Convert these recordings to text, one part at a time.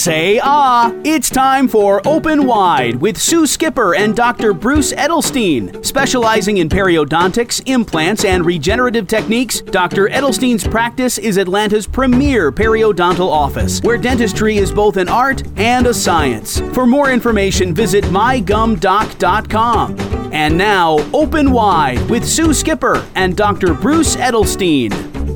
Say ah! It's time for Open Wide with Sue Skipper and Dr. Bruce Edelstein. Specializing in periodontics, implants, and regenerative techniques, Dr. Edelstein's practice is Atlanta's premier periodontal office, where dentistry is both an art and a science. For more information, visit mygumdoc.com. And now, Open Wide with Sue Skipper and Dr. Bruce Edelstein.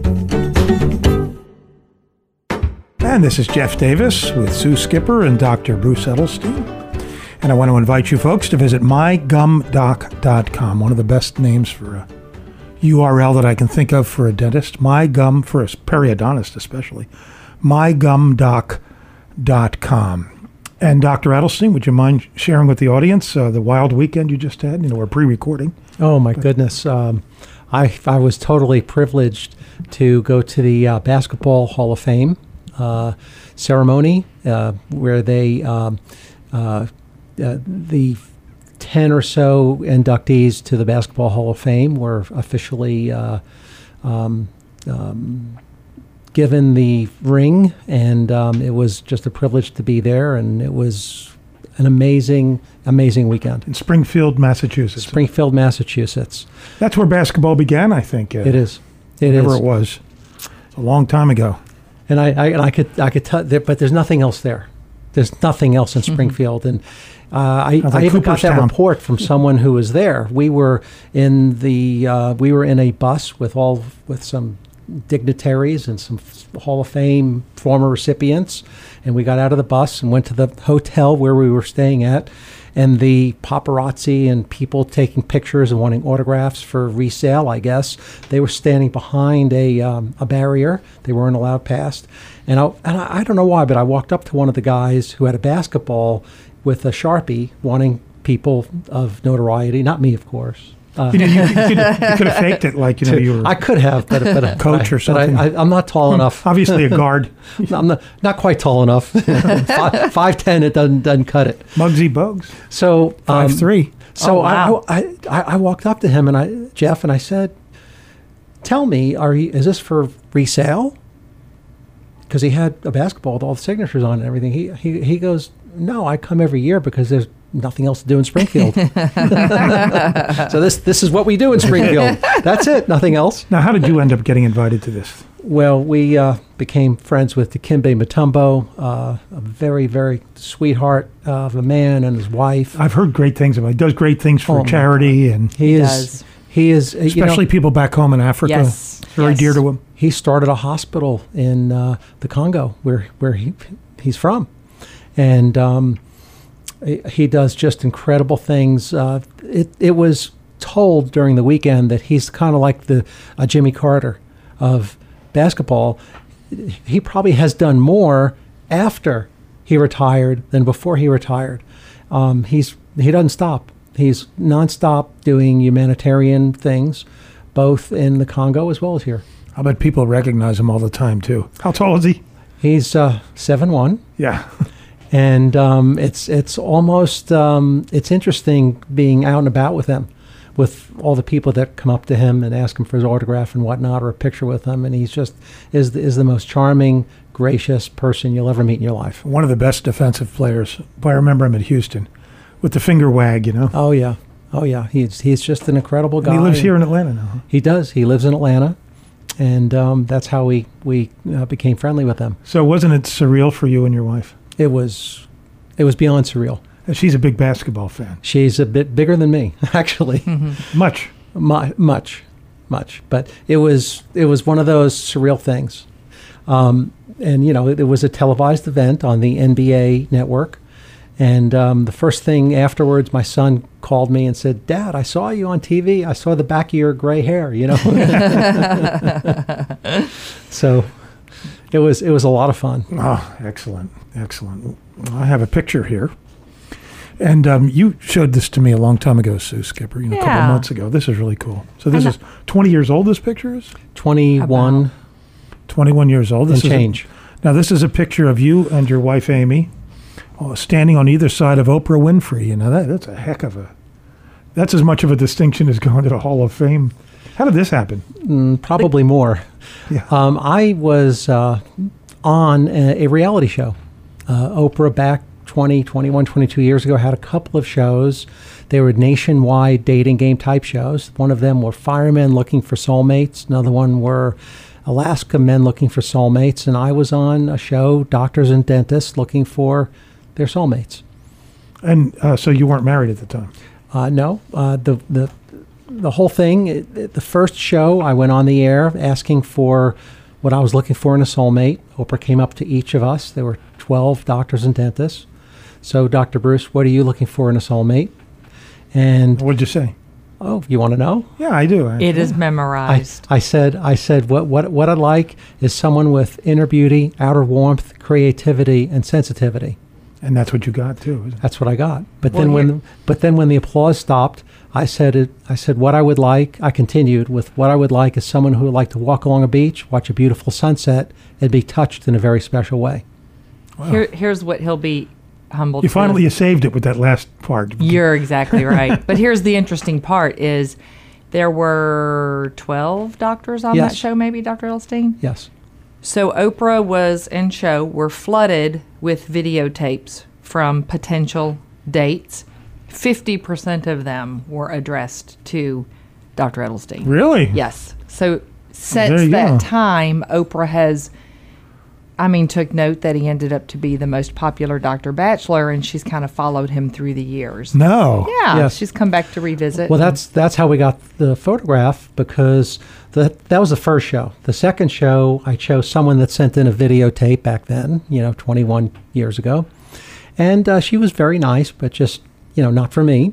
And this is Jeff Davis with Sue Skipper and Dr. Bruce Edelstein. And I want to invite you folks to visit mygumdoc.com, one of the best names for a URL that I can think of for a dentist. MyGum, for a periodontist especially, mygumdoc.com. And Dr. Edelstein, would you mind sharing with the audience the wild weekend you just had? We're pre-recording. Oh, my goodness. I was totally privileged to go to the Basketball Hall of Fame ceremony where they, the 10 or so inductees to the Basketball Hall of Fame were officially given the ring, and it was just a privilege to be there, and it was an amazing weekend. In Springfield, Massachusetts. Springfield, Massachusetts. That's where basketball began, I think. It is. Whatever it was. It's a long time ago. And I could tell, but there's nothing else there. There's nothing else in Springfield, and I even got that report from someone who was there. We were in a bus with some dignitaries and some Hall of Fame former recipients, and we got out of the bus and went to the hotel where we were staying at, and the paparazzi and people taking pictures and wanting autographs for resale, I guess, they were standing behind a barrier. They weren't allowed past, and I don't know why, but I walked up to one of the guys who had a basketball with a Sharpie, wanting people of notoriety, not me, of course. You could have faked it like you were. I could have, but a coach or something. But I'm not tall enough. Obviously, a guard. I'm not quite tall enough. 5'10", it doesn't cut it. Muggsy Bogues. So 5'3". So wow. I walked up to him and Jeff, and I said, "Tell me, is this for resale?" Because he had a basketball with all the signatures on it and everything. He goes, "No, I come every year because there's nothing else to do in Springfield." So this is what we do in Springfield. That's it, nothing else. Now, how did you end up getting invited to this? Well, we became friends with Dikembe Mutombo, a very, very sweetheart of a man, and his wife. I've heard great things about him. He does great things for charity, and he is especially people back home in Africa. Yes, very dear to him. He started a hospital in the Congo, where he's from, and he does just incredible things. It was told during the weekend that he's kind of like the Jimmy Carter of basketball. He probably has done more after he retired than before he retired. He doesn't stop. He's nonstop doing humanitarian things, both in the Congo as well as here. I bet people recognize him all the time too. How tall is he? He's 7'1". Yeah. And it's almost it's interesting being out and about with him, with all the people that come up to him and ask him for his autograph and whatnot, or a picture with him. And he's just is the most charming, gracious person you'll ever meet in your life. One of the best defensive players. I remember him at Houston with the finger wag, Oh yeah. He's just an incredible guy. And he lives here in Atlanta now. Huh? He does. He lives in Atlanta. And that's how we became friendly with him. So wasn't it surreal for you and your wife? It was beyond surreal. She's a big basketball fan. She's a bit bigger than me, actually. Mm-hmm. Much. But it was one of those surreal things. And it was a televised event on the NBA network. And the first thing afterwards, my son called me and said, "Dad, I saw you on TV. I saw the back of your gray hair." So it was a lot of fun. Oh, excellent. I have a picture here. And you showed this to me a long time ago, Sue Skipper, a couple of months ago. This is really cool. So this is 20 years old, this picture is? 21. About. 21 years old. This change. Now, this is a picture of you and your wife, Amy, standing on either side of Oprah Winfrey. That's a heck of a... That's as much of a distinction as going to the Hall of Fame. How did this happen? Probably more. Yeah. I was on a reality show Oprah back 21, 22 years ago had a couple of shows. They were nationwide dating game type shows. One of them were firemen looking for soulmates. Another one were Alaska men looking for soulmates. And I was on a show, doctors and dentists looking for their soulmates. And so you weren't married at the time? No. The whole thing, the first show, I went on the air asking for what I was looking for in a soulmate. Oprah came up to each of us. There were 12 doctors and dentists. So, Dr. Bruce, what are you looking for in a soulmate? And what'd you say? Oh, you want to know? Yeah, I do. It is memorized. I said what I'd like is someone with inner beauty, outer warmth, creativity, and sensitivity. And that's what you got too, isn't it? That's what I got. But then when the applause stopped, I said what I would like. I continued with what I would like is someone who would like to walk along a beach, watch a beautiful sunset, and be touched in a very special way. Wow. Here's what he'll be humbled. You saved it with that last part. You're exactly right. But here's the interesting part: is there were 12 doctors on that show, maybe, Dr. Edelstein? Yes. So Oprah were flooded with videotapes from potential dates. 50% of them were addressed to Dr. Edelstein. Really? Yes. So since that time, Oprah took note that he ended up to be the most popular Dr. Bachelor, and she's kind of followed him through the years. No. Yeah. Yes. She's come back to revisit. Well, that's how we got the photograph, because that was the first show. The second show, I chose someone that sent in a videotape back then, 21 years ago. And she was very nice, but just, not for me.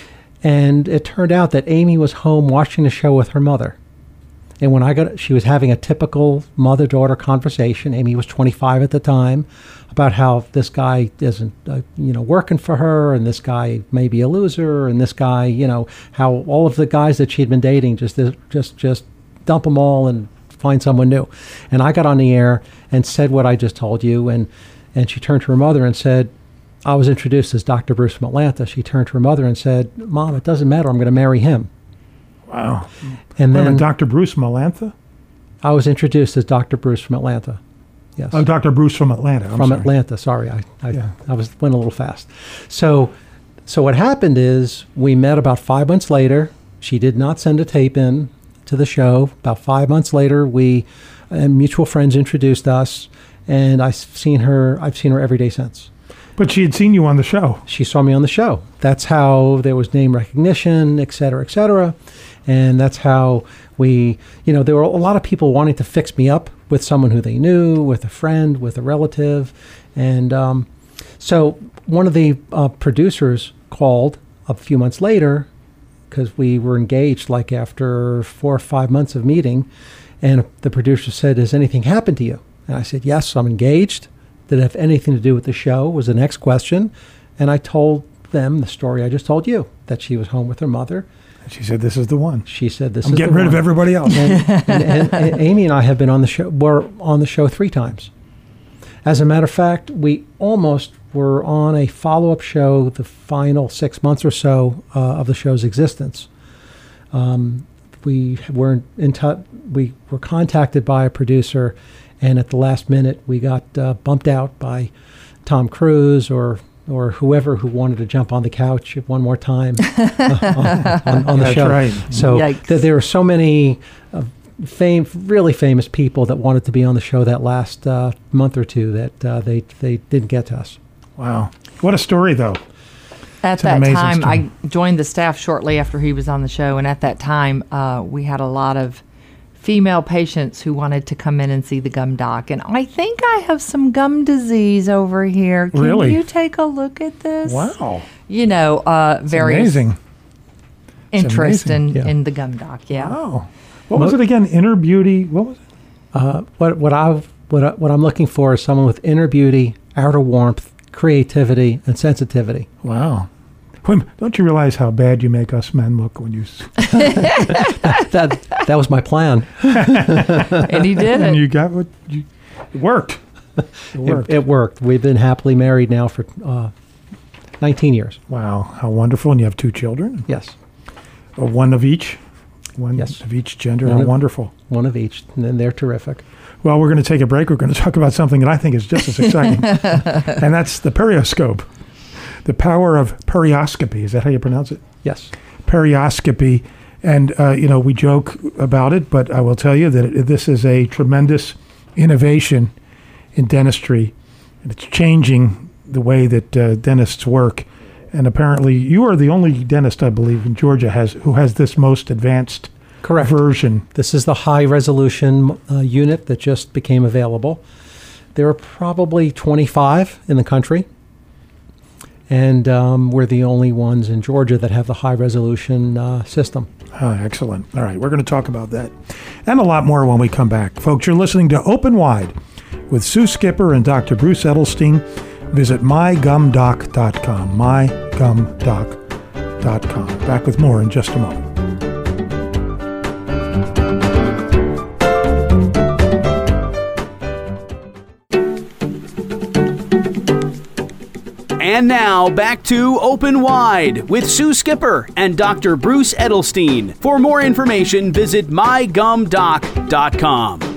And it turned out that Amy was home watching the show with her mother. And when she was having a typical mother-daughter conversation. Amy was 25 at the time, about how this guy isn't, working for her, and this guy may be a loser, and this guy, how all of the guys that she'd been dating just dump them all and find someone new. And I got on the air and said what I just told you, and she turned to her mother and said, I was introduced as Dr. Bruce from Atlanta. She turned to her mother and said, Mom, it doesn't matter. I'm going to marry him. Wow. And then Dr. Bruce from Atlanta? I was introduced as Dr. Bruce from Atlanta. Yes. Oh, Dr. Bruce from Atlanta. I'm sorry. Atlanta. Sorry, I went a little fast. So what happened is we met about 5 months later. She did not send a tape in to the show. About 5 months later, mutual friends introduced us, and I've seen her every day since. But she had seen you on the show. She saw me on the show. That's how there was name recognition, et cetera, et cetera. And that's how there were a lot of people wanting to fix me up with someone who they knew, with a friend, with a relative. And so one of the producers called a few months later, because we were engaged like after 4 or 5 months of meeting. And the producer said, has anything happened to you? And I said, yes, I'm engaged. Did it have anything to do with the show was the next question. And I told them the story I just told you, that she was home with her mother. And she said, this is the one. She said, this I'm is the one. I'm getting rid of everybody else. And Amy and I have been on the show 3 times. As a matter of fact, we almost were on a follow-up show the final 6 months or so of the show's existence. We were contacted by a producer, and at the last minute, we got bumped out by Tom Cruise or whoever who wanted to jump on the couch one more time on the show. Right. So there were so many really famous people that wanted to be on the show that last month or two that they didn't get to us. Wow. What a story, though. At that time, I joined the staff shortly after he was on the show, and at that time, we had a lot of female patients who wanted to come in and see the gum doc. And I think I have some gum disease over here. Can you take a look at this? Wow. Very amazing. Interest in the gum doc. Yeah. Wow. What was it again? Inner beauty. What was it? What I'm looking for is someone with inner beauty, outer warmth, creativity, and sensitivity. Wow. Don't you realize how bad you make us men look when you... that was my plan. And he did it. And you got what... It worked. It worked. We've been happily married now for 19 years. Wow. How wonderful. And you have 2 children? Yes. One of each? One of each gender. Wonderful. One of each, and they're terrific. Well, we're going to take a break. We're going to talk about something that I think is just as exciting, and that's the perioscope. The power of perioscopy. Is that how you pronounce it? Yes. Perioscopy. And, we joke about it, but I will tell you that this is a tremendous innovation in dentistry. And it's changing the way that dentists work. And apparently you are the only dentist, I believe, in Georgia who has this most advanced version. This is the high-resolution unit that just became available. There are probably 25 in the country. And we're the only ones in Georgia that have the high-resolution system. Oh, excellent. All right, we're going to talk about that and a lot more when we come back. Folks, you're listening to Open Wide with Sue Skipper and Dr. Bruce Edelstein. Visit mygumdoc.com, mygumdoc.com. Back with more in just a moment. And now, back to Open Wide with Sue Skipper and Dr. Bruce Edelstein. For more information, visit mygumdoc.com.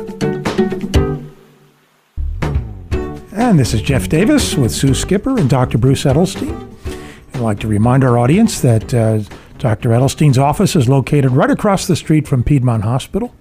And this is Jeff Davis with Sue Skipper and Dr. Bruce Edelstein. I'd like to remind our audience that Dr. Edelstein's office is located right across the street from Piedmont Hospital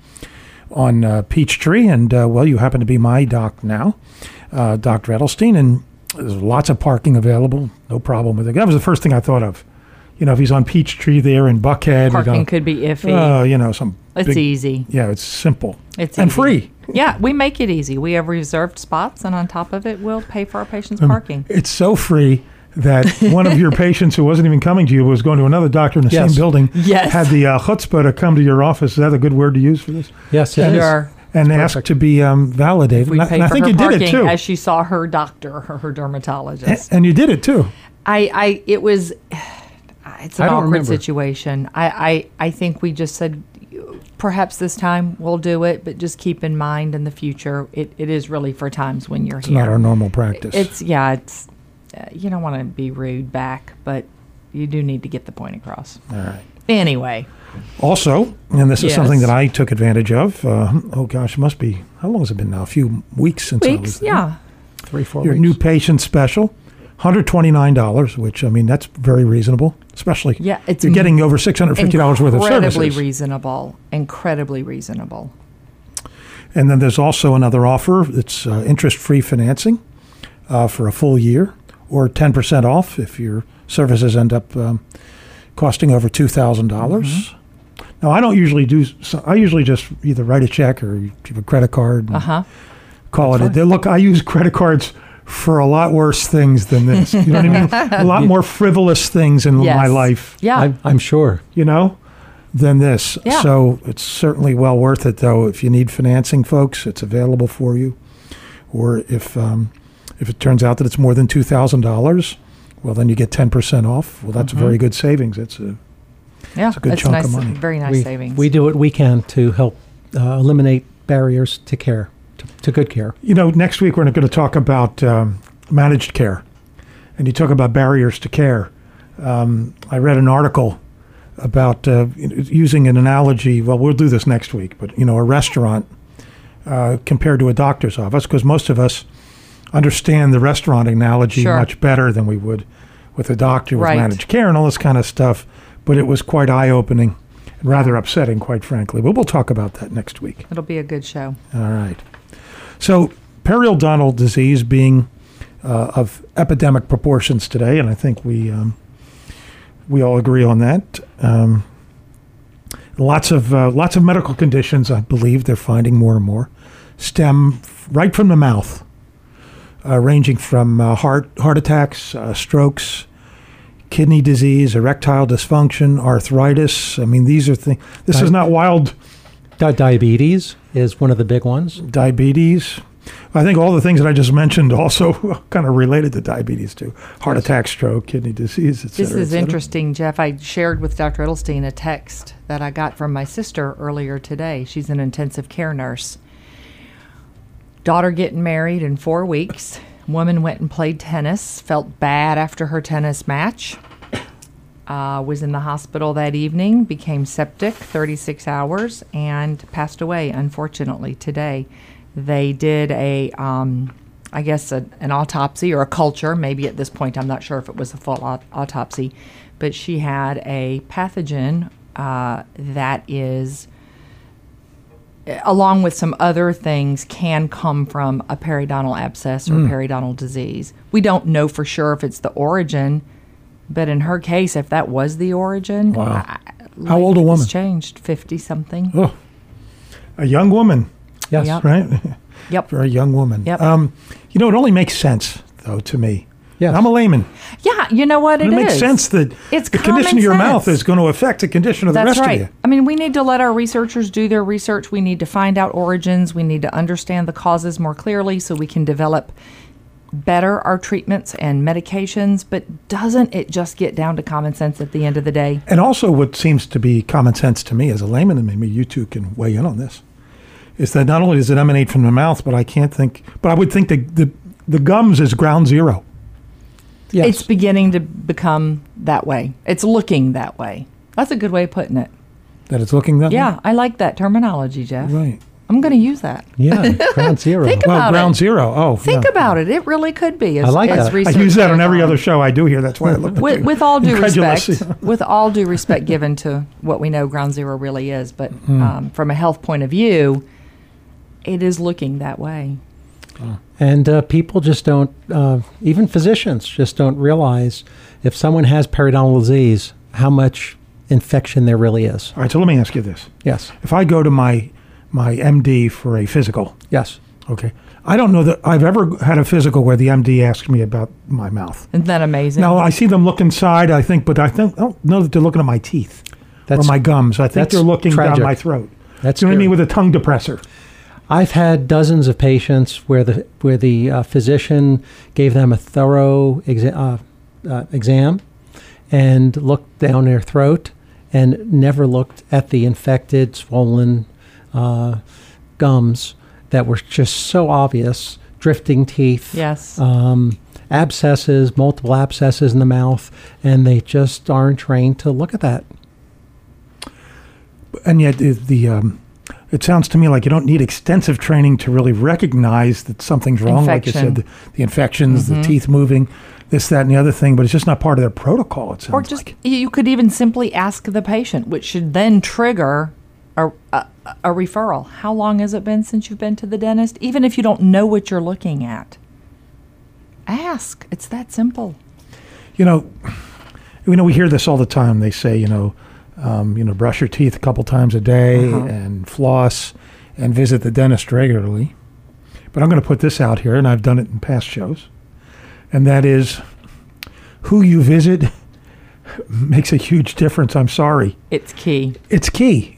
on Peachtree. And, you happen to be my doc now, Dr. Edelstein. And there's lots of parking available. No problem with it. That was the first thing I thought of. If he's on Peachtree there in Buckhead. Parking could be iffy. It's easy. Yeah, it's simple. It's and easy. Free. Yeah, we make it easy. We have reserved spots, and on top of it, we'll pay for our patients' parking. It's so free that one of your patients who wasn't even coming to you was going to another doctor in the same building. Yes. Had the chutzpah to come to your office. Is that a good word to use for this? Yes, it is. And asked to be validated. We paid and I think you did it too, as she saw her doctor or her dermatologist. And you did it too. It's an awkward situation. I think we just said, perhaps this time we'll do it, but just keep in mind in the future, it is really for times when you're here. It's not our normal practice. It's you don't want to be rude back, but you do need to get the point across. All right. Anyway. Also, and this is something that I took advantage of. It must be, how long has it been now? A few weeks since I was there. Yeah. 3-4 weeks. Your new patient special, $129, which, that's very reasonable, especially you're getting over $650 worth of services. Incredibly reasonable. And then there's also another offer. It's interest-free financing for a full year, or 10% off if your services end up costing over $2,000. Mm-hmm. Now, I don't usually I usually just either write a check or give a credit card and call it. Look, I use credit cards for a lot worse things than this. You know what I mean? A lot more frivolous things in my life. Yeah. I'm sure. Than this. Yeah. So it's certainly well worth it, though. If you need financing, folks, it's available for you. Or if it turns out that it's more than $2,000, well, then you get 10% off. Well, that's a very good savings. It's a good chunk of money. Very nice savings. We do what we can to help eliminate barriers to care, to good care. Next week we're going to talk about managed care. And you talk about barriers to care. I read an article about using an analogy. Well, we'll do this next week. But, a restaurant compared to a doctor's office, because most of us understand the restaurant analogy much better than we would with a doctor with managed care and all this kind of stuff. But it was quite eye-opening and rather upsetting, quite frankly. But we'll talk about that next week. It'll be a good show. All right. So periodontal disease being of epidemic proportions today, and I think we all agree on that. Lots of medical conditions, I believe, they're finding more and more, stem right from the mouth, ranging from heart attacks, strokes, kidney disease, erectile dysfunction, arthritis. I mean, these are things. This is not wild. Diabetes is one of the big ones. Diabetes. I think all the things that I just mentioned also kind of related to diabetes too. Heart attack, stroke, kidney disease, et cetera. This is interesting, Jeff. I shared with Dr. Edelstein a text that I got from my sister earlier today. She's an intensive care nurse. Daughter getting married in 4 weeks. Woman went and played tennis, felt bad after her tennis match. was in the hospital that evening, became septic 36 hours, and passed away, unfortunately, today. They did an autopsy or a culture, maybe at this point. I'm not sure if it was a full autopsy, but she had a pathogen that is, along with some other things, can come from a periodontal abscess or periodontal disease. We don't know for sure if it's the origin, but in her case, if that was the origin, wow. How old a woman? Changed, 50-something. Oh, a young woman. Yes, yep. Right? Yep. For a young woman. Yep. It only makes sense, though, to me. Yes. I'm a layman. Yeah, you know what? It makes sense that it's the condition of your mouth is going to affect the condition of the rest right. of you. I mean, we need to let our researchers do their research. We need to find out origins. We need to understand the causes more clearly so we can develop better our treatments and medications. But doesn't it just get down to common sense at the end of the day? And also what seems to be common sense to me as a layman, and maybe you two can weigh in on this, is that not only does it emanate from the mouth, but I would think the gums is ground zero. Yes. It's beginning to become that way. It's looking that way. That's a good way of putting it. That it's looking that way? Yeah, I like that terminology, Jeff. Right. I'm going to use that. Yeah, ground zero. Think about ground it. zero. Oh, Think about it. It really could be. I like that. I use that on every other show I do here. That's why I look at with all due respect, with all due respect given to what we know ground zero really is, but from a health point of view, it is looking that way. And people just don't, even physicians just don't realize if someone has periodontal disease, how much infection there really is. All right, so let me ask you this. Yes. If I go to my MD for a physical. Yes. Okay. I don't know that I've ever had a physical where the MD asked me about my mouth. Isn't that amazing? Now, I see them look inside, I don't know that they're looking at my teeth or my gums. I think they're looking tragic. down my throat. That's you know what I mean, with a tongue depressor. I've had dozens of patients where the physician gave them a thorough exam and looked down their throat and never looked at the infected, swollen gums that were just so obvious, drifting teeth. Yes. Abscesses, multiple abscesses in the mouth, and they just aren't trained to look at that. And yet it sounds to me like you don't need extensive training to really recognize that something's wrong. Like you said, the infections, the teeth moving, this, that, and the other thing, but it's just not part of their protocol, it sounds or just, like. You could even simply ask the patient, which should then trigger a referral. How long has it been since you've been to the dentist? Even if you don't know what you're looking at, ask. It's that simple. We hear this all the time. They say, brush your teeth a couple times a day and floss and visit the dentist regularly. But I'm going to put this out here, and I've done it in past shows, and that is who you visit makes a huge difference. I'm sorry. It's key. It's key.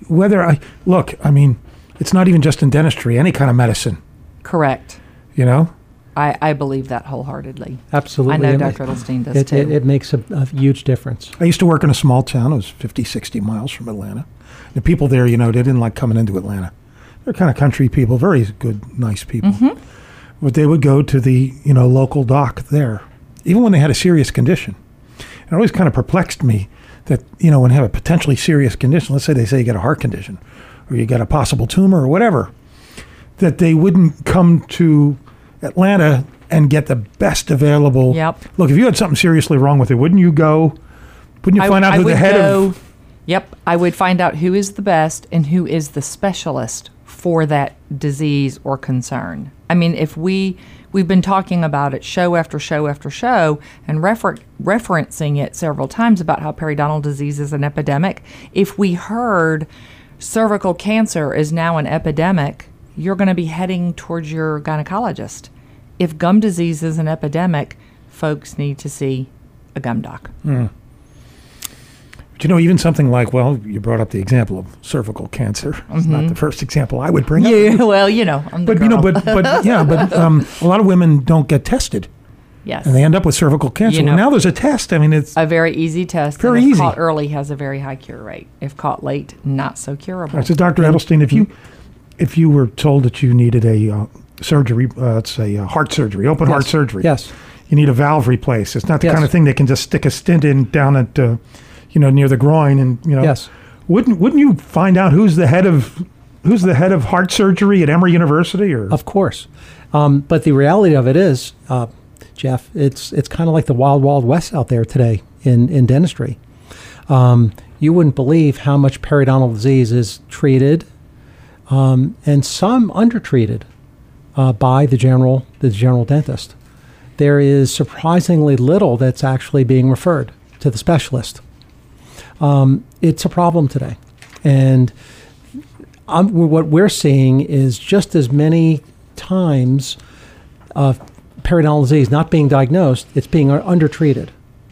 It's not even just in dentistry, any kind of medicine. Correct. I believe that wholeheartedly. Absolutely. I know Dr. Edelstein does too. It makes a huge difference. I used to work in a small town. It was 50, 60 miles from Atlanta. The people there, they didn't like coming into Atlanta. They're kind of country people, very good, nice people. Mm-hmm. But they would go to the, local doc there, even when they had a serious condition. It always kind of perplexed me that, when you have a potentially serious condition, let's say you got a heart condition or you got a possible tumor or whatever, that they wouldn't come to Atlanta and get the best available. Yep. Look, if you had something seriously wrong with it, wouldn't you find out who the head of? Yep. I would find out who is the best and who is the specialist for that disease or concern. I mean, if we've been talking about it show after show after show and referencing it several times about how periodontal disease is an epidemic. If we heard cervical cancer is now an epidemic, you're going to be heading towards your gynecologist. If gum disease is an epidemic, folks need to see a gum doc. Mm. But even something like, you brought up the example of cervical cancer. It's not the first example I would bring up. Yeah, well, I'm the girl. A lot of women don't get tested. Yes. And they end up with cervical cancer. Now there's a test. I mean, it's a very easy test. Very and if easy. Caught early has a very high cure rate. If caught late, not so curable. Right, so Dr. Edelstein, if you were told that you needed a surgery, let's say heart surgery, heart surgery. Yes. You need a valve replaced. It's not the kind of thing they can just stick a stent in down at near the groin, and yes. Wouldn't you find out who's the head of heart surgery at Emory University? Or of course, but the reality of it is, Jeff, it's kind of like the wild west out there today in dentistry. You wouldn't believe how much periodontal disease is treated, and some undertreated by the general dentist. There is surprisingly little that's actually being referred to the specialist. It's a problem today, and what we're seeing is just as many times periodontal disease not being diagnosed, it's being undertreated.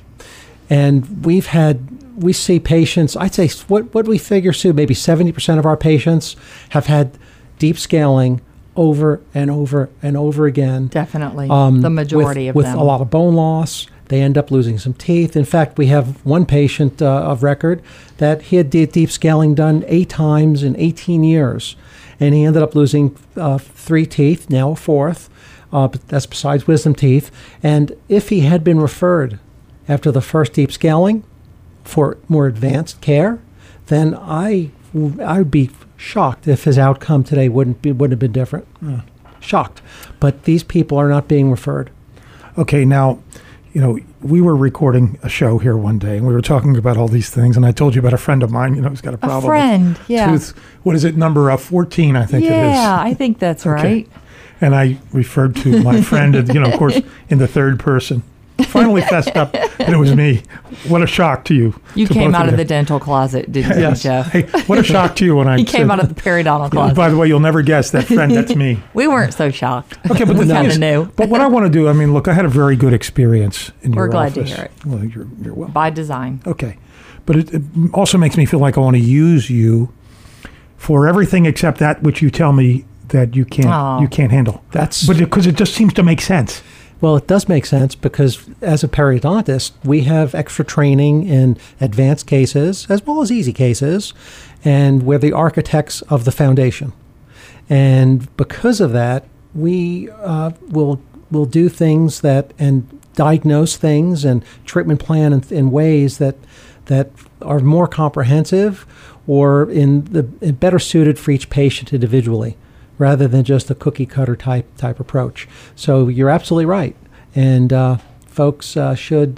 And we see patients, I'd say, what we figure, Sue, maybe 70% of our patients have had deep scaling over and over and over again. Definitely. The majority of them. With a lot of bone loss. They end up losing some teeth. In fact, we have one patient of record that he had deep scaling done 8 times in 18 years. And he ended up losing 3 teeth, now a 4th. But that's besides wisdom teeth. And if he had been referred after the first deep scaling for more advanced care, then I would be shocked if his outcome today wouldn't have been different. Shocked. But these people are not being referred. Okay, now, we were recording a show here one day, and we were talking about all these things, and I told you about a friend of mine, who's got a problem. A friend, with tooth. What is it, number 14, I think it is. Yeah, I think that's right. And I referred to my friend, of course, in the third person. Finally fessed up that it was me. What a shock to you. You came out of the dental closet, didn't you, Jeff? Hey, what a shock to you when I He came out of the periodontal closet. By the way, you'll never guess that friend, that's me. We weren't so shocked. Okay, but the thing is, but what I want to do, look, I had a very good experience in your office. We're glad to hear it. Well, you're welcome. By design. Okay. But it also makes me feel like I want to use you for everything except that which you tell me that you can't handle. Because it just seems to make sense. Well, it does make sense because as a periodontist, we have extra training in advanced cases as well as easy cases, and we're the architects of the foundation. And because of that, we will do things and diagnose things and treatment plan in ways that are more comprehensive or better suited for each patient individually, rather than just a cookie cutter type approach. So you're absolutely right, and folks should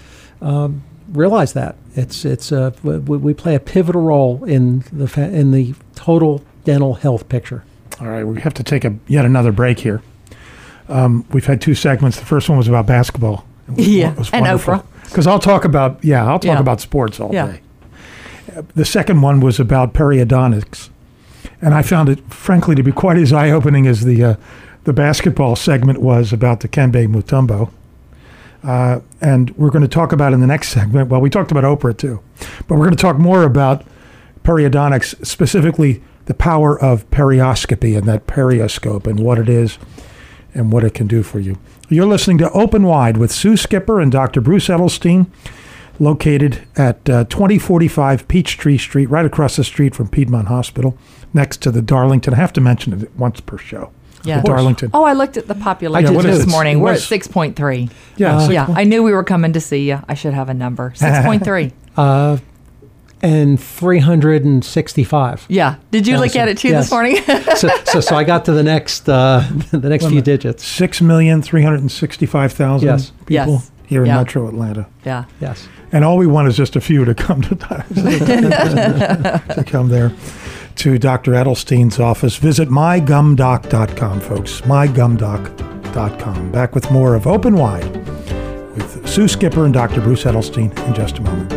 realize that we play a pivotal role in the total dental health picture. All right, we have to take yet another break here. We've had 2 segments. The first one was about basketball. It was and Oprah. Because I'll talk about about sports all day. The second one was about periodontics. And I found it, frankly, to be quite as eye-opening as the basketball segment was about Dikembe Mutombo. And we're going to talk about in the next segment, well, we talked about Oprah too, but we're going to talk more about periodontics, specifically the power of perioscopy and that perioscope and what it is and what it can do for you. You're listening to Open Wide with Sue Skipper and Dr. Bruce Edelstein, located at 2045 Peachtree Street, right across the street from Piedmont Hospital, next to the Darlington. I have to mention it once per show. Yeah. The Darlington. Oh, I looked at the population this morning. We're at 6.3. Yeah. I knew we were coming to see you. I should have a number. 6.3. And 365. Yeah. Did you look at it too this morning? so I got to the next few digits. 6,365,000 people here in Metro Atlanta. Yeah. Yes. And all we want is just a few to come to come there to Dr. Edelstein's office. Visit mygumdoc.com, folks. mygumdoc.com. Back with more of Open Wide with Sue Skipper and Dr. Bruce Edelstein in just a moment.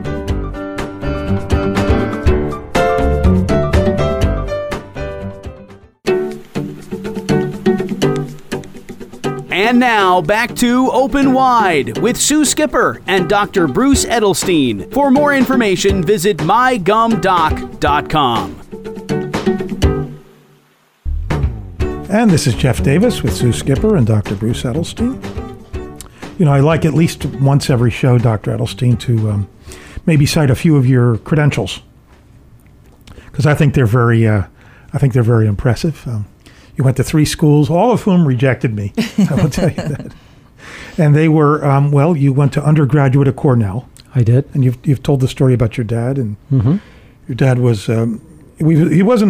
And now, back to Open Wide with Sue Skipper and Dr. Bruce Edelstein. For more information, visit mygumdoc.com. And this is Jeff Davis with Sue Skipper and Dr. Bruce Edelstein. I like at least once every show, Dr. Edelstein, to maybe cite a few of your credentials, because I think they're very impressive. You went to 3 schools, all of whom rejected me. I will tell you that. And they were, you went to undergraduate at Cornell. I did. And you've told the story about your dad, and your dad was he wasn't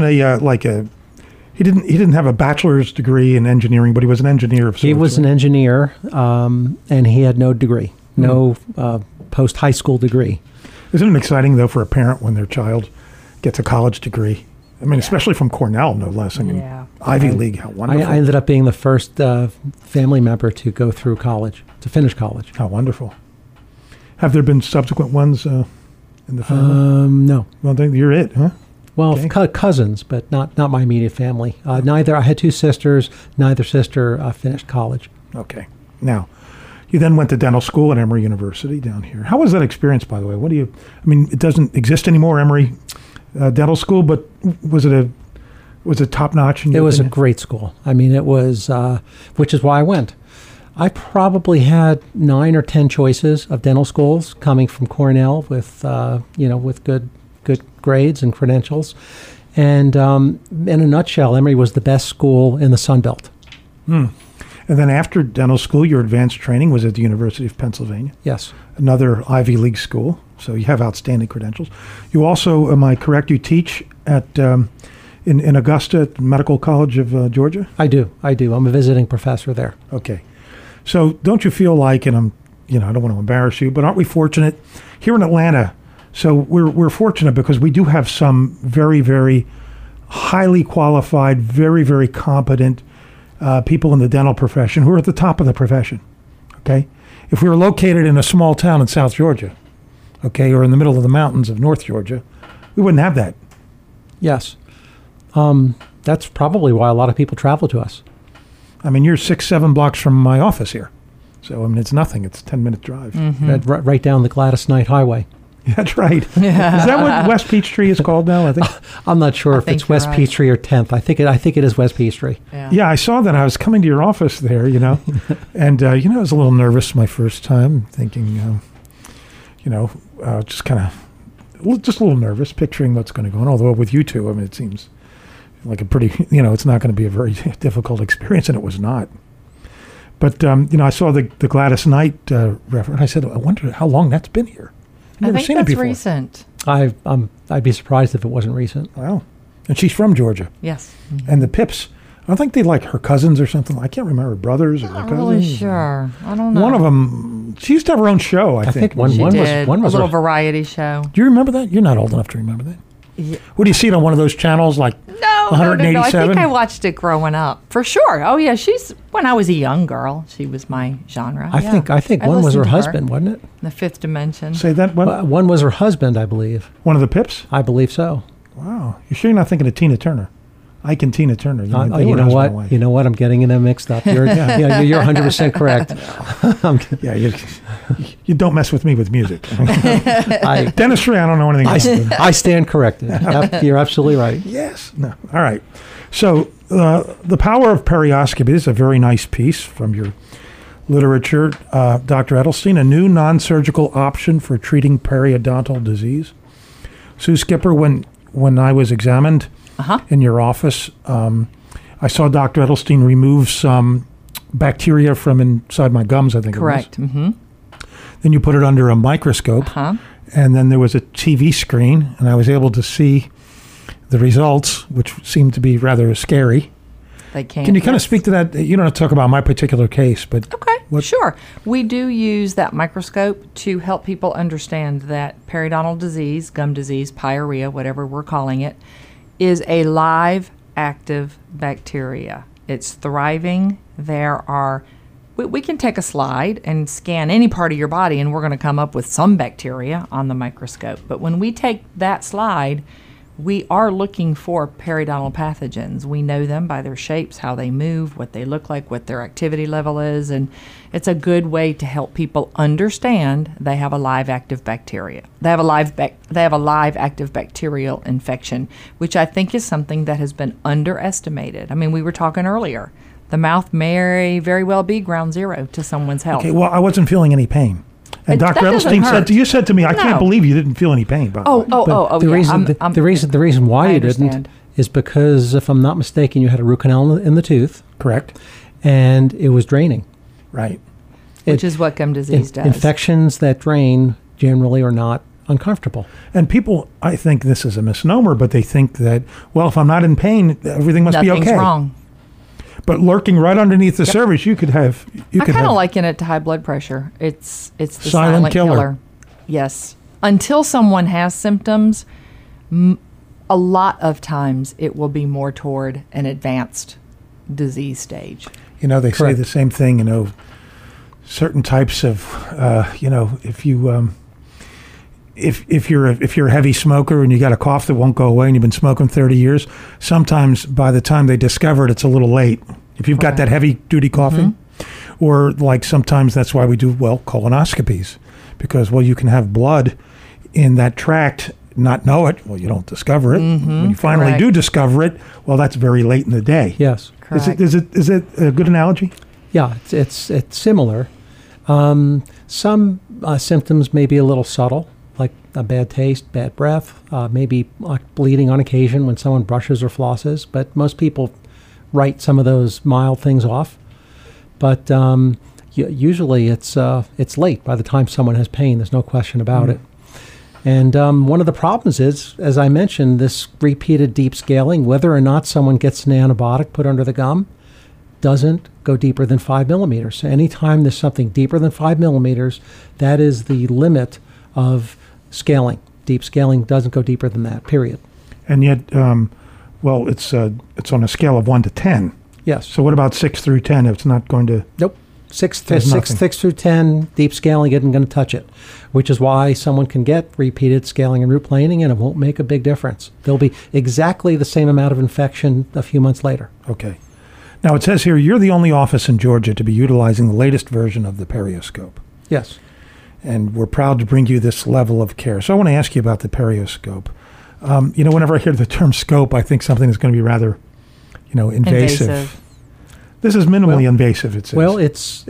he didn't have a bachelor's degree in engineering, but he was an engineer of sorts. He was an engineer, and he had no degree, no post high school degree. Isn't it exciting though for a parent when their child gets a college degree? I mean, especially from Cornell, no less. I mean, Ivy League, how wonderful. I ended up being the first family member to go through college, to finish college. How wonderful. Have there been subsequent ones in the family? No. Well, then you're it, huh? Well, cousins, but not my immediate family. I had 2 sisters. Neither sister finished college. Okay. Now, you then went to dental school at Emory University down here. How was that experience, by the way? It doesn't exist anymore, Emory Dental School, but was it top notch? It was a great school. I mean, it was, which is why I went. I probably had 9 or 10 choices of dental schools coming from Cornell with good grades and credentials. And in a nutshell, Emory was the best school in the Sun Belt. And then after dental school, your advanced training was at the University of Pennsylvania. Yes. Another Ivy League school. So you have outstanding credentials. You also, am I correct, you teach at in Augusta at Medical College of Georgia? I do. I'm a visiting professor there. Okay. So don't you feel like, and I don't want to embarrass you, but aren't we fortunate here in Atlanta? So we're fortunate because we do have some very, very highly qualified, very, very competent people in the dental profession who are at the top of the profession. Okay. If we were located in a small town in South Georgia, okay, or in the middle of the mountains of North Georgia, we wouldn't have that. Yes. That's probably why a lot of people travel to us. I mean, you're 6-7 blocks from my office here. So, I mean, it's nothing. It's a 10-minute drive. Right down the Gladys Knight Highway. That's right. Yeah. Is that what West Peachtree is called now? I think. I'm not sure if it's West Peachtree or 10th. I think it is West Peachtree. Yeah, I saw that. I was coming to your office there, and I was a little nervous my first time, thinking, just kind of, just a little nervous, picturing what's going to go on. Although with you two, I mean, it seems like a pretty, it's not going to be a very difficult experience, and it was not. But I saw the Gladys Knight reference. I said, I wonder how long that's been here. I think that's recent. I'd be surprised if it wasn't recent. Wow. And she's from Georgia. Yes. And the Pips, I think they like her cousins or something. I can't remember, brothers or her cousins. I'm not really sure. I don't know. One of them, she used to have her own show, I think. One was a little variety show. Do you remember that? You're not old enough to remember that. Yeah. What do you see it on one of those channels like 187? No. I think I watched it growing up. For sure. Oh, yeah. When I was a young girl, she was my genre. I think one was her husband, wasn't it? The Fifth Dimension. Say that one? One was her husband, I believe. One of the Pips? I believe so. Wow. You sure you're not thinking of Tina Turner? Ike and Tina Turner. You know what? You know what? I'm getting them mixed up. You're 100% correct. You don't mess with me with music. Dentistry, I don't know anything about. I stand corrected. You're absolutely right. Yes. No. All right. So The Power of Perioscopy is a very nice piece from your literature, Dr. Edelstein, a new non-surgical option for treating periodontal disease. Sue Skipper, when I was examined in your office, I saw Dr. Edelstein remove some bacteria from inside my gums, I think. Correct. It was. Mm-hmm. Then you put it under a microscope, and then there was a TV screen, and I was able to see the results, which seemed to be rather scary. Can you kind of speak to that? You don't have to talk about my particular case, but... Okay, sure. We do use that microscope to help people understand that periodontal disease, gum disease, pyorrhea, whatever we're calling it, is a live, active bacteria. It's thriving. We can take a slide and scan any part of your body, and we're going to come up with some bacteria on the microscope. But when we take that slide, we are looking for periodontal pathogens. We know them by their shapes, how they move, what they look like, what their activity level is, and it's a good way to help people understand they have a live active bacteria. They have a live active bacterial infection, which I think is something that has been underestimated. I mean, we were talking earlier. The mouth may very well be ground zero to someone's health. Okay, well, I wasn't feeling any pain. And Dr. Edelstein said to me, I can't believe you didn't feel any pain. The reason why you didn't is because, if I'm not mistaken, you had a root canal in the tooth. Correct. And it was draining. Right. Which is what gum disease does. Infections that drain generally are not uncomfortable. And people, I think this is a misnomer, but they think that, well, if I'm not in pain, everything must be okay. Nothing's wrong. But lurking right underneath the cervix, you could have. I kind of liken it to high blood pressure. It's the silent killer. Yes. Until someone has symptoms, a lot of times it will be more toward an advanced disease stage. You know, they say the same thing. You know, certain types of, you know, if you. If you're a heavy smoker and you got a cough that won't go away and you've been smoking 30 years, sometimes by the time they discover it, it's a little late. If you've got that heavy duty coughing, or like sometimes that's why we do, colonoscopies, because, you can have blood in that tract, not know it. Well, you don't discover it. When you finally do discover it, that's very late in the day. Yes. Correct. Is it a good analogy? Yeah, it's similar. Some symptoms may be a little subtle, like a bad taste, bad breath, maybe bleeding on occasion when someone brushes or flosses, but most people write some of those mild things off. But usually it's late by the time someone has pain. There's no question about it. And one of the problems is, as I mentioned, this repeated deep scaling, whether or not someone gets an antibiotic put under the gum, doesn't go deeper than 5 millimeters. So anytime there's something deeper than 5 millimeters, that is the limit of scaling. Deep scaling doesn't go deeper than that, period. And yet, it's on a scale of 1 to 10. Yes. So what about 6 through 10? It's not going to... Nope. 6 through 10, deep scaling isn't going to touch it, which is why someone can get repeated scaling and root planing, and it won't make a big difference. There'll be exactly the same amount of infection a few months later. Okay. Now, it says here, you're the only office in Georgia to be utilizing the latest version of the Perioscope. Yes. And we're proud to bring you this level of care. So I want to ask you about the Perioscope. Whenever I hear the term scope, I think something is going to be rather, invasive. This is minimally invasive, it says. Well, it's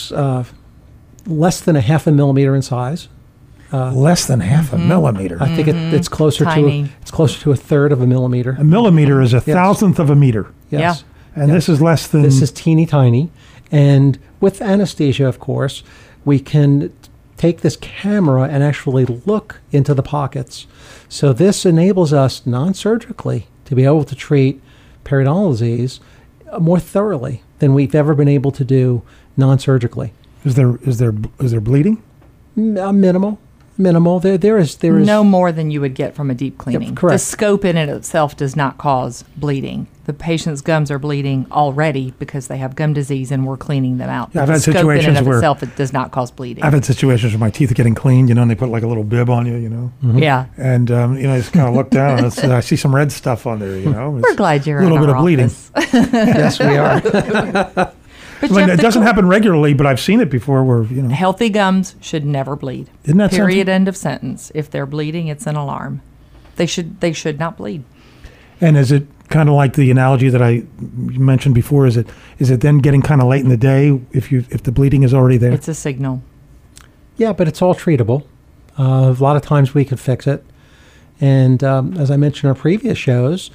less than a half a millimeter in size. Less than half a millimeter. I think it's closer to a third of a millimeter. A millimeter is a thousandth of a meter. Yes. Yeah. And this is less than... This is teeny tiny. And with anesthesia, of course, we can take this camera and actually look into the pockets. So this enables us non-surgically to be able to treat periodontal disease more thoroughly than we've ever been able to do non-surgically. Is there bleeding? Minimal. There is no more than you would get from a deep cleaning. Yep, correct. The scope in it itself does not cause bleeding. The patient's gums are bleeding already because they have gum disease, and we're cleaning them out. Yeah, I've had situations where itself, it does not cause bleeding. I've had situations where my teeth are getting cleaned, and they put like a little bib on you, Mm-hmm. Yeah. And I just kind of look down, and I see some red stuff on there, We're glad you're in our office. A little bit of bleeding. Yes, we are. But it doesn't happen regularly, but I've seen it before where, Healthy gums should never bleed. Isn't that Period, something? end of sentence. If they're bleeding, it's an alarm. They should not bleed. And is it kind of like the analogy that I mentioned before? Is it then getting kind of late in the day if the bleeding is already there? It's a signal. Yeah, but it's all treatable. A lot of times we can fix it. And as I mentioned in our previous shows,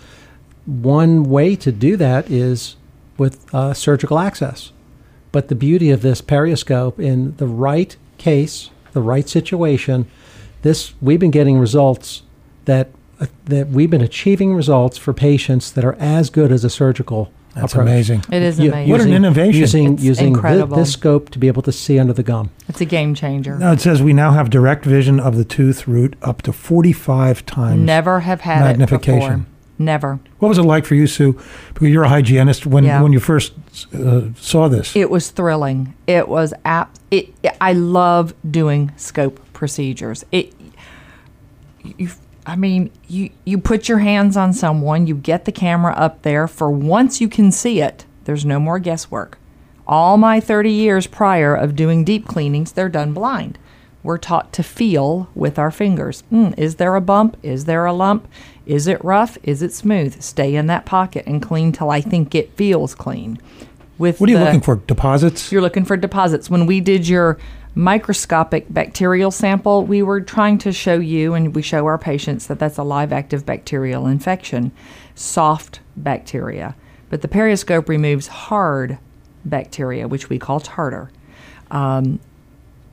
one way to do that is with surgical access. But the beauty of this Perioscope, in the right case, the right situation, we've been getting results that we've been achieving results for patients that are as good as a surgical That's approach. Amazing. It is amazing. What an innovation. Using this scope to be able to see under the gum. It's a game changer. Now it says we now have direct vision of the tooth root up to 45 times Never have had magnification. It before. Never. What was it like for you, Sue? Because you're a hygienist. When you first saw this, it was thrilling. It was I love doing scope procedures. You put your hands on someone. You get the camera up there. For once you can see it, there's no more guesswork. All my 30 years prior of doing deep cleanings, they're done blind. We're taught to feel with our fingers. Is there a bump? Is there a lump? Is it rough? Is it smooth? Stay in that pocket and clean till I think it feels clean. What are you looking for? Deposits? You're looking for deposits. When we did your microscopic bacterial sample, we were trying to show you, and we show our patients, that that's a live active bacterial infection, soft bacteria. But the Perioscope removes hard bacteria, which we call tartar.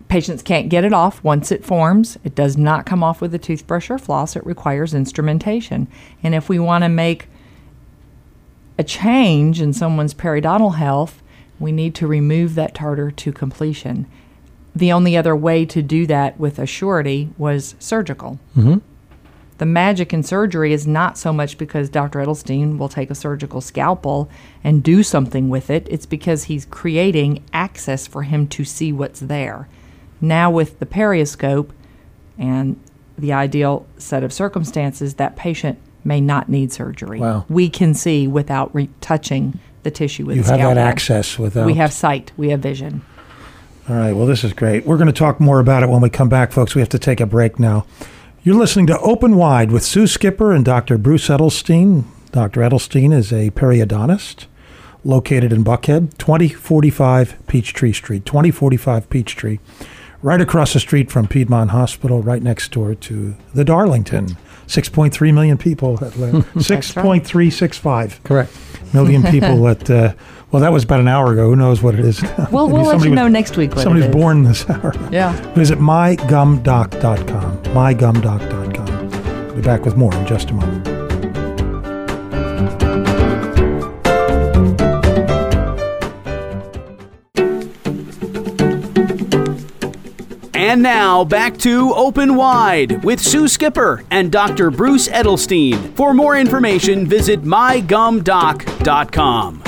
Patients can't get it off once it forms. It does not come off with a toothbrush or floss. It requires instrumentation. And if we want to make a change in someone's periodontal health, we need to remove that tartar to completion. The only other way to do that with a surety was surgical. Mm-hmm. The magic in surgery is not so much because Dr. Edelstein will take a surgical scalpel and do something with it. It's because he's creating access for him to see what's there. Now with the perioscope and the ideal set of circumstances, that patient may not need surgery. Wow. We can see without touching the tissue with you the scalpel. You have that access without... We have sight. We have vision. All right. Well, this is great. We're going to talk more about it when we come back, folks. We have to take a break now. You're listening to Open Wide with Sue Skipper and Dr. Bruce Edelstein. Dr. Edelstein is a periodontist located in Buckhead, 2045 Peachtree Street, 2045 Peachtree, right across the street from Piedmont Hospital, right next door to the Darlington. 6.3 million people that live. 6.365. Correct. Million people that, well, that was about an hour ago. Who knows what it is now? Well, we'll let you know next week what somebody's it is. Born this hour. Yeah. Visit mygumdoc.com. Mygumdoc.com. We'll be back with more in just a moment. And now, back to Open Wide with Sue Skipper and Dr. Bruce Edelstein. For more information, visit mygumdoc.com.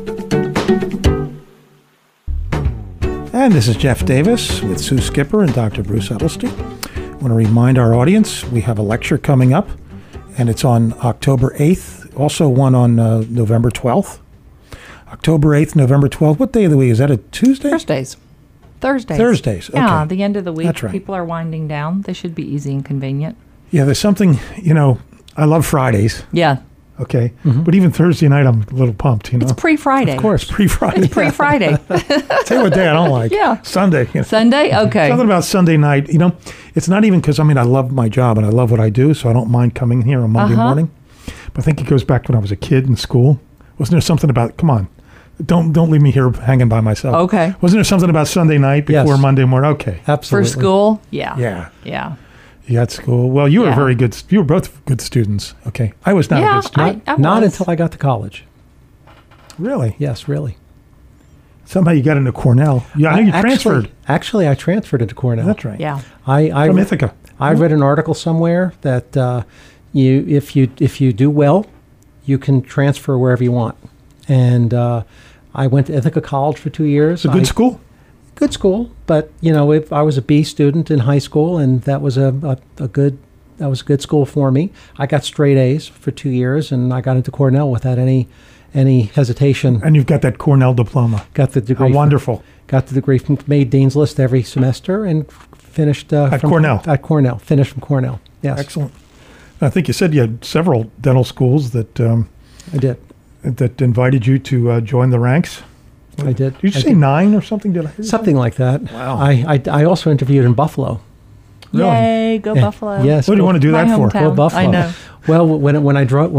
And this is Jeff Davis with Sue Skipper and Dr. Bruce Edelstein. I want to remind our audience we have a lecture coming up, and it's on October 8th, also one on November 12th. October 8th, November 12th. What day of the week? Is that a Tuesday? Thursdays. Thursdays, okay. Yeah, the end of the week. That's right. People are winding down. They should be easy and convenient. Yeah, there's something, I love Fridays. Yeah. Okay. Mm-hmm. But even Thursday night, I'm a little pumped, It's pre-Friday. Of course, pre-Friday. It's pre-Friday. Tell you what day I don't like. Yeah. Sunday. Sunday? Okay. Something about Sunday night. It's not even because, I love my job and I love what I do, so I don't mind coming here on Monday morning. But I think it goes back to when I was a kid in school. Wasn't there something about, come on, don't leave me here hanging by myself. Okay. Wasn't there something about Sunday night before Monday morning? Okay. Absolutely. For school? Yeah. Yeah. You had school. Well, you were very good. You were both good students. Okay. I was not a good student. Not until I got to college. Really? Yes, really. Somehow you got into Cornell. Yeah, I know you transferred. Actually, I transferred into Cornell. That's right. Yeah. From Ithaca. I read an article somewhere that if you do well, you can transfer wherever you want. And I went to Ithaca College for 2 years. It's a good school? Good school, but I was a B student in high school, and that was a good school for me. I got straight A's for 2 years, and I got into Cornell without any hesitation. And you've got that Cornell diploma. Got the degree. How wonderful. Got the degree from, made Dean's List every semester, and finished at Cornell. At Cornell, finished from Cornell. Yes, excellent. I think you said you had several dental schools that I did. That invited you to join the ranks. I did. Did you say 9 or something? Did I hear something like that? Wow. I also interviewed in Buffalo. Really? Yay, go Buffalo. Yes. What do you want to do that for? Hometown. Go Buffalo. I know. Well, when I drove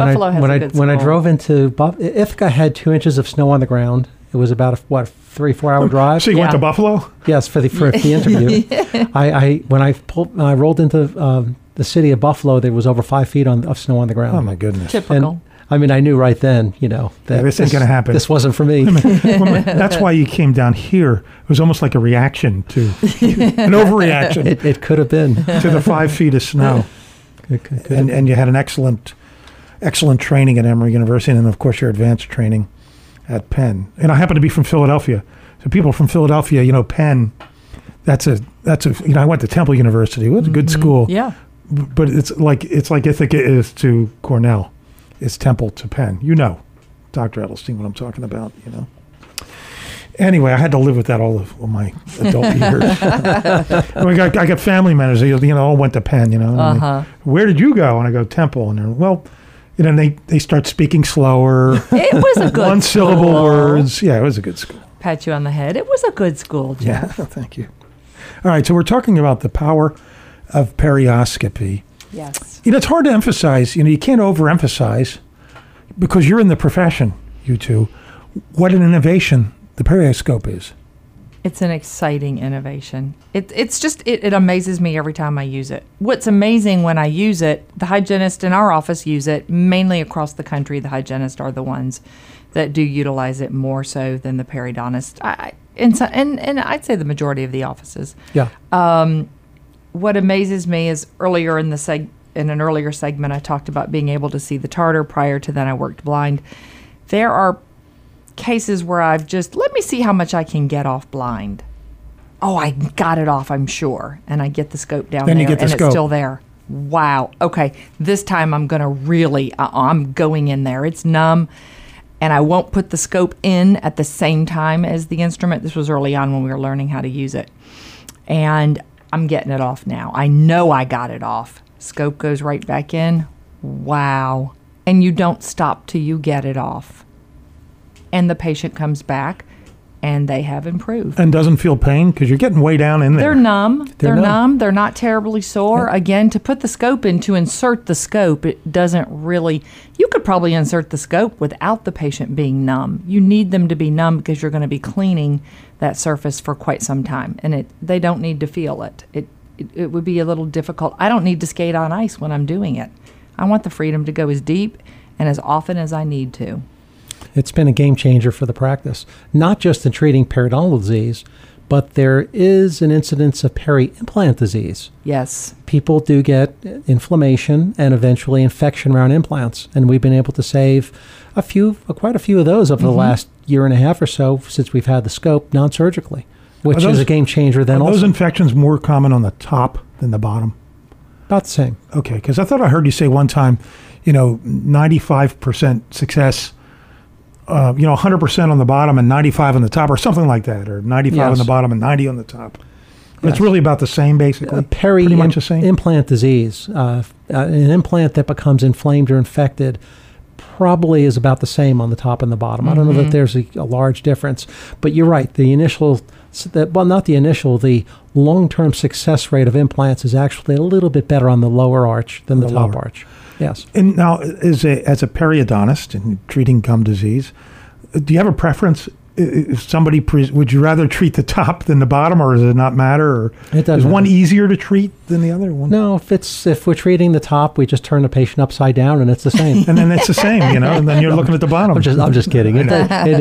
into Ithaca had 2 inches of snow on the ground. It was about a 3-4 hour drive. So you went to Buffalo? Yes, for the interview. When I rolled into the city of Buffalo, there was over 5 feet of snow on the ground. Oh my goodness! Typical. And, I knew right then, that this ain't going to happen. This wasn't for me. That's why you came down here. It was almost like a reaction to an overreaction. It could have been to the 5 feet of snow. And you had an excellent training at Emory University, and then of course your advanced training at Penn. And I happen to be from Philadelphia, so people from Philadelphia, Penn. That's a. I went to Temple University. It was a good school. Yeah. But it's like Ithaca is to Cornell. It's Temple to Penn. Dr. Edelstein, what I'm talking about, Anyway, I had to live with that all of my adult years. I got family members, all went to Penn, Where did you go? And I go, Temple. And they're, they start speaking slower. It was a good one-syllable words. Yeah, it was a good school. Pat you on the head. It was a good school, Jeff. Yeah, thank you. All right, so we're talking about the power of perioscopy. Yes. It's hard to emphasize, you can't overemphasize, because you're in the profession, you two, what an innovation the perioscope is. It's an exciting innovation. It amazes me every time I use it. What's amazing when I use it, the hygienists in our office use it, mainly across the country. The hygienists are the ones that do utilize it more so than the periodontist. And I'd say the majority of the offices. Yeah. What amazes me is earlier in an earlier segment, I talked about being able to see the tartar. Prior to that, I worked blind. There are cases where I've just, let me see how much I can get off blind. Oh, I got it off, I'm sure. And I get the scope down there, and it's still there. Wow. Okay, this time I'm going to really, I'm going in there. It's numb, and I won't put the scope in at the same time as the instrument. This was early on when we were learning how to use it. And I'm getting it off now. I know I got it off. Scope goes right back in. Wow. And you don't stop till you get it off. And the patient comes back, and they have improved. And doesn't feel pain because you're getting way down in there. They're numb. They're numb. They're not terribly sore. Yeah. Again, to put the scope in, to insert the scope, it doesn't really... You could probably insert the scope without the patient being numb. You need them to be numb because you're going to be cleaning that surface for quite some time, and they don't need to feel it. It would be a little difficult. I don't need to skate on ice when I'm doing it. I want the freedom to go as deep and as often as I need to. It's been a game changer for the practice, not just in treating periodontal disease, but there is an incidence of peri-implant disease. Yes. People do get inflammation and eventually infection around implants, and we've been able to save quite a few of those over the last year and a half or so since we've had the scope non-surgically, which is a game changer then also. Are those infections more common on the top than the bottom? About the same. Okay, because I thought I heard you say one time, 95% success, 100% on the bottom and 95 on the top, or something like that, or 95 on the bottom and 90 on the top. Yes. It's really about the same, basically. Pretty much the same. Implant disease, an implant that becomes inflamed or infected, probably is about the same on the top and the bottom. I don't know that there's a large difference, but you're right. The long-term success rate of implants is actually a little bit better on the lower arch than the top arch. Yes. And now, as a periodontist in treating gum disease, do you have a preference? If somebody would you rather treat the top than the bottom, or does it not matter? Or is one easier to treat than the other one? No, if we're treating the top, we just turn the patient upside down, and it's the same. And then it's the same, and then you're looking at the bottom. I'm just kidding. Wouldn't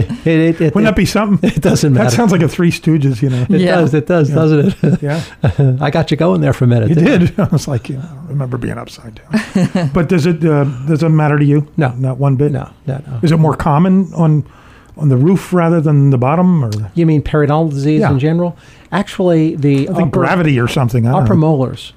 that be something? It doesn't matter. That sounds like a Three Stooges, It does, doesn't it? Yeah. I got you going there for a minute. You did. I was like, I remember being upside down. But does it matter to you? No, not one bit. No. Is it more common on the roof rather than the bottom? Or you mean periodontal disease in general? Actually, I think gravity or something. Upper molars,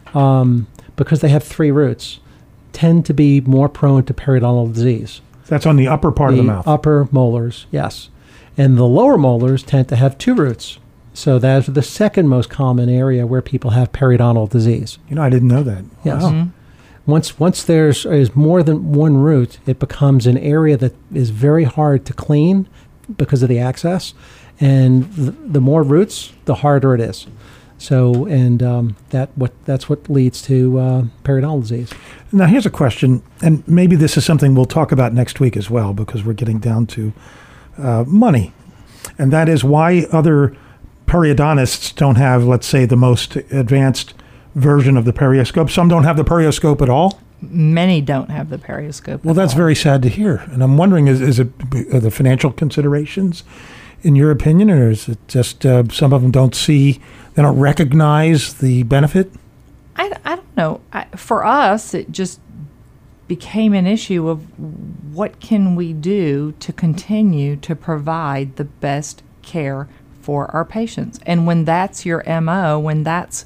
because they have 3 roots, tend to be more prone to periodontal disease. That's on the upper part of the mouth. Upper molars, yes. And the lower molars tend to have 2 roots. So that's the second most common area where people have periodontal disease. I didn't know that. Yes. Wow. Mm-hmm. Once there's more than one root, it becomes an area that is very hard to clean because of the access, and the more roots, the harder it is. So, and that's what leads to periodontal disease. Now, here's a question, and maybe this is something we'll talk about next week as well, because we're getting down to money, and that is why other periodontists don't have, let's say, the most advanced version of the perioscope. Some don't have the perioscope at all. Many don't have the perioscope. Well, that's very sad to hear. And I'm wondering, are the financial considerations, in your opinion, or is it just some of them they don't recognize the benefit? I don't know. For us, it just became an issue of what can we do to continue to provide the best care for our patients. And when that's your MO, when that's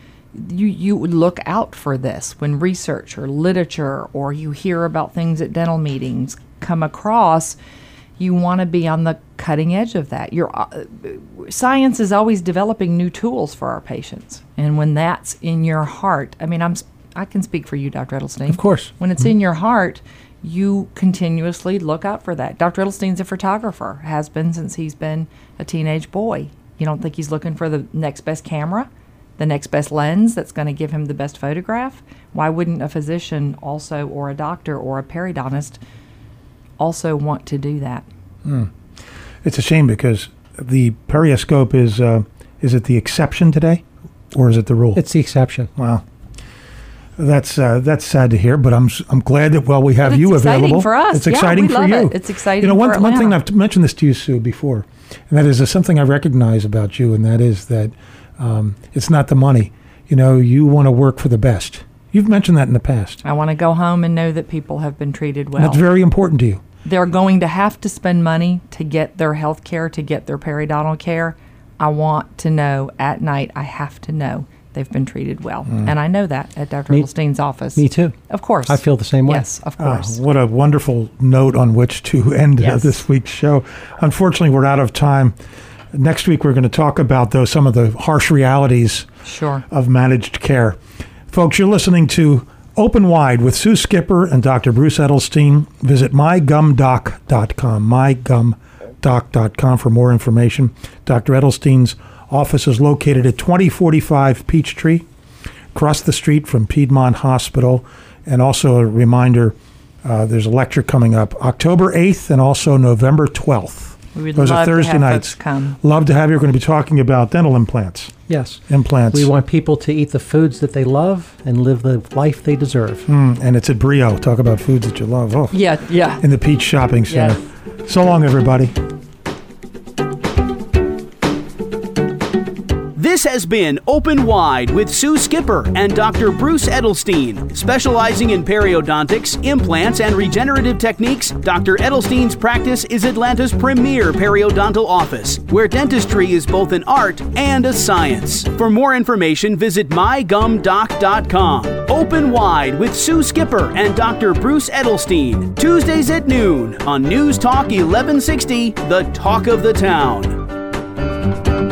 you would look out for this when research or literature or you hear about things at dental meetings come across. You want to be on the cutting edge of that. Science is always developing new tools for our patients, and when that's in your heart, I can speak for you, Dr. Edelstein. Of course. When it's in your heart, you continuously look out for that. Dr. Edelstein's a photographer, has been since he's been a teenage boy. You don't think he's looking for the next best camera? The next best lens that's going to give him the best photograph? Why wouldn't a physician also, or a doctor or a periodontist also want to do that? It's a shame because the periscope is it the exception today, or is it the rule? It's the exception. Wow. That's sad to hear, but I'm glad that we have you available. It's exciting for us. It's exciting for you. It's exciting. One thing I've mentioned this to you, Sue, before, and that is something I recognize about you, and that is that it's not the money. You want to work for the best. You've mentioned that in the past. I want to go home and know that people have been treated well. That's very important to you. They're going to have to spend money to get their health care, to get their periodontal care. I want to know at night, I have to know they've been treated well. And I know that at Dr. Edelstein's office. Me too. Of course. I feel the same way. Yes, of course. What a wonderful note on which to end this week's show. Unfortunately, we're out of time. Next week, we're going to talk about some of the harsh realities of managed care. Folks, you're listening to Open Wide with Sue Skipper and Dr. Bruce Edelstein. Visit mygumdoc.com, mygumdoc.com for more information. Dr. Edelstein's office is located at 2045 Peachtree, across the street from Piedmont Hospital. And also a reminder, there's a lecture coming up October 8th and also November 12th. Those are Thursday nights. Come. Love to have you. We're going to be talking about dental implants. Yes. Implants. We want people to eat the foods that they love and live the life they deserve. And it's at Brio. Talk about foods that you love. Oh. Yeah. In the Peach Shopping Center. Yes. So long, everybody. This has been Open Wide with Sue Skipper and Dr. Bruce Edelstein. Specializing in periodontics, implants, and regenerative techniques, Dr. Edelstein's practice is Atlanta's premier periodontal office, where dentistry is both an art and a science. For more information, visit mygumdoc.com. Open Wide with Sue Skipper and Dr. Bruce Edelstein. Tuesdays at noon on News Talk 1160, the talk of the town.